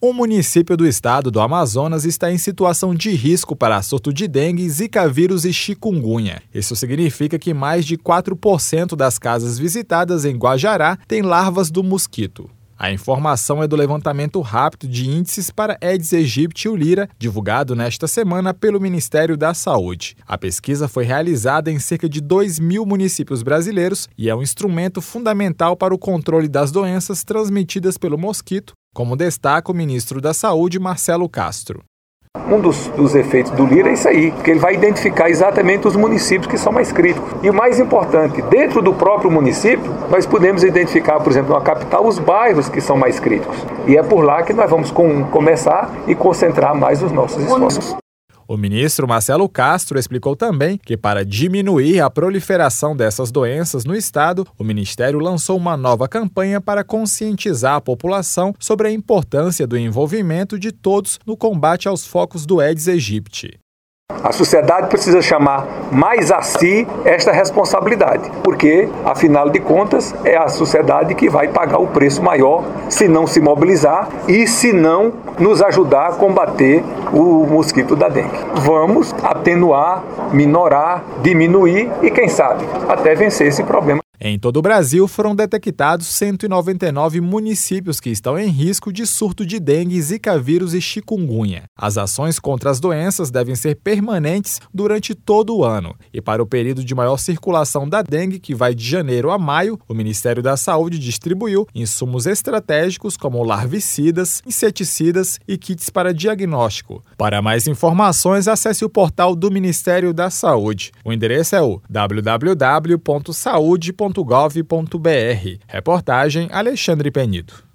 Um município do estado do Amazonas está em situação de risco para surto de dengue, zika vírus e chikungunya. Isso significa que mais de 4% das casas visitadas em Guajará têm larvas do mosquito. A informação é do levantamento rápido de índices para Aedes aegypti urlira, divulgado nesta semana pelo Ministério da Saúde. A pesquisa foi realizada em cerca de 2.000 municípios brasileiros e é um instrumento fundamental para o controle das doenças transmitidas pelo mosquito, como destaca o ministro da Saúde, Marcelo Castro. Um dos efeitos do Lira é isso aí, que ele vai identificar exatamente os municípios que são mais críticos. E o mais importante, dentro do próprio município, nós podemos identificar, por exemplo, na capital, os bairros que são mais críticos. E é por lá que nós vamos começar e concentrar mais os nossos esforços. O ministro Marcelo Castro explicou também que, para diminuir a proliferação dessas doenças no estado, o Ministério lançou uma nova campanha para conscientizar a população sobre a importância do envolvimento de todos no combate aos focos do Aedes aegypti. A sociedade precisa chamar mais a si esta responsabilidade, porque, afinal de contas, é a sociedade que vai pagar o preço maior se não se mobilizar e se não nos ajudar a combater o mosquito da dengue. Vamos atenuar, minorar, diminuir e, quem sabe, até vencer esse problema. Em todo o Brasil, foram detectados 199 municípios que estão em risco de surto de dengue, zika vírus e chikungunya. As ações contra as doenças devem ser permanentes durante todo o ano. E para o período de maior circulação da dengue, que vai de janeiro a maio, o Ministério da Saúde distribuiu insumos estratégicos como larvicidas, inseticidas e kits para diagnóstico. Para mais informações, acesse o portal do Ministério da Saúde. O endereço é o www.saude.gov.br. Reportagem Alexandre Penido.